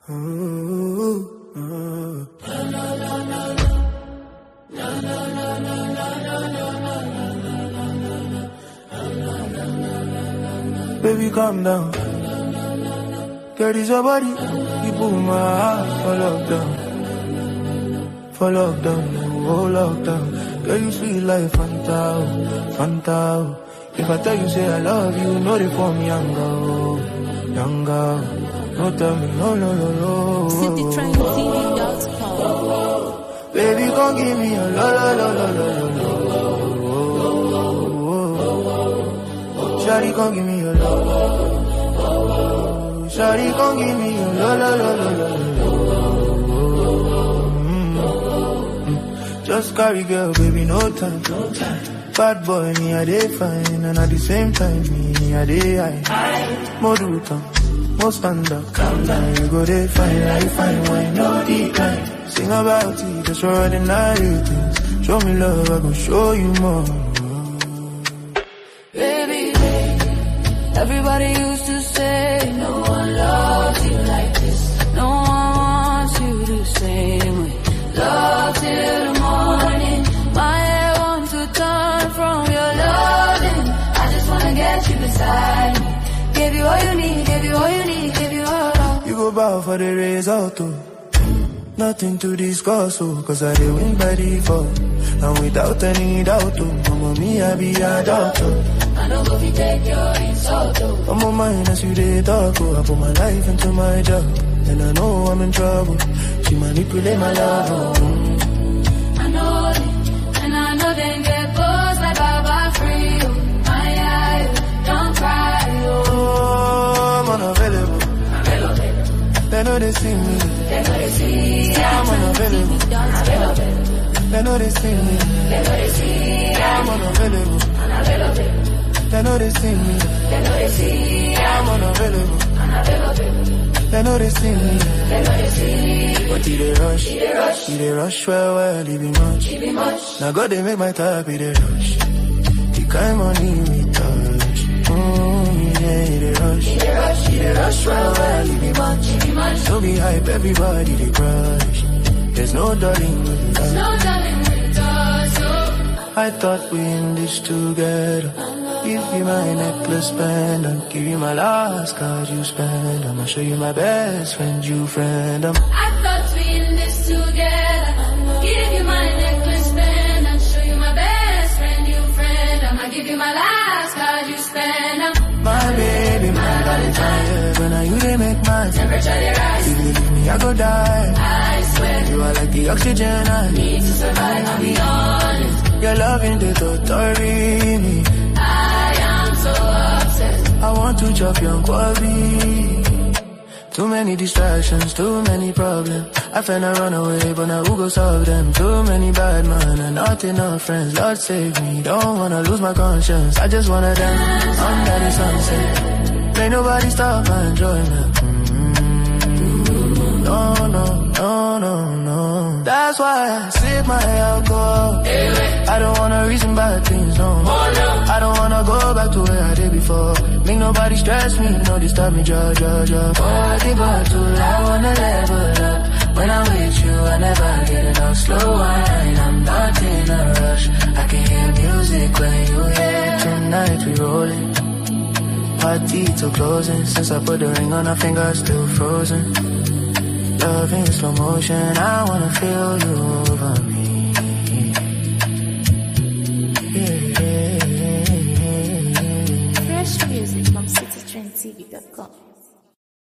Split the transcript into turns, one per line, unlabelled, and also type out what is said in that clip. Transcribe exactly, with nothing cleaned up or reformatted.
Ooh, ooh. Baby, calm down. Girl, this your body. You put my heart for lockdown. For lockdown, oh lockdown. Girl, you sweet like Fanta, Fanta. If I tell you, say I love you, know they for me, young girl, young girl. No tell me, no, no, no, no.
city train T V dot com.
Baby, gon' give me a lo, lo, lo, lo, lo, lo, lo. Shawty gon' give me a lo. Shawty gon' give me a lo, lo, lo, lo, lo, lo. Just carry girl, baby, no time. No time. Bad boy, me a day fine, and at the same time, me a day high. Moduta, mo stand up, calm down, you go day fine, like fine wine, no decline. Sing about it, just ordinary things. Show me love, I gon' show you more.
Baby, everybody used to say, no one loves you like this. No one wants you the same way. Love till the morning. My head wants to turn from your loving. I just wanna get you beside me. Give you all you need, give you all you need, give you all.
You go bow for the result, too. Nothing to discuss, oh, cause I did win by default. And without any doubt, oh, mama, me, I be a doctor.
I know if you take your insult, oh.
I'm on mine as you did talk, oh. I put my life into my job, and I know I'm in trouble. She manipulate my love, oh.
I know it, and I know they get close like Baba Free, oh. My eye, don't cry, oh.
Oh, I'm unavailable. They know they see me.
They know they see.
I'm unavailable. They know they see me.
They know they see.
I'm unavailable. They know they see me.
They know they see.
I'm unavailable. They know they see me.
They know they see.
But he they rush. He they rush. He they rush well, well, he be much.
He be much.
Now God they make my type, he they rush. The kind money we touch. Mm, yeah, he they rush.
He they rush.
He they rush well, well, he be much.
He be much.
Don't be hype, everybody they crush. There's no darling with us.
No darling with us, oh.
I thought we in this together. Give you my necklace band and give you my last card you spend. I'ma show you my best friend, you friend. I'm
I thought we in this together. Give you my necklace band and show you my best friend, you friend. I'ma give you my last card you spend. I'm
my baby, my Valentine. Yeah, when I you they make my
temperature they rise.
If you leave me, I go die.
I swear
You are like the oxygen I need
need to survive. I'll be honest.
Your loving the totally me.
I am so obsessed.
I want to chop your quality. Too many distractions, too many problems. I finna run away, but now who go solve them? Too many bad men and not enough friends. Lord save me, don't wanna lose my conscience. I just wanna dance under the sunset. Ain't nobody stop my enjoyment. Mm-hmm. No, no, no, no, no. That's why I sip my alcohol. I don't wanna reason bad things, no. I don't wanna go back to where I did before. Make nobody stress me, no disturb me, ja, ja, ja. Oh, I think about too, I wanna level up. When I'm with you, I never get enough. Slow wine, I'm not in a rush. I can hear music when you hear. Tonight we rolling. Party till closing. Since I put the ring on, our fingers still frozen. Love in slow motion, I wanna feel you over me.
Fresh music from city train T V dot com.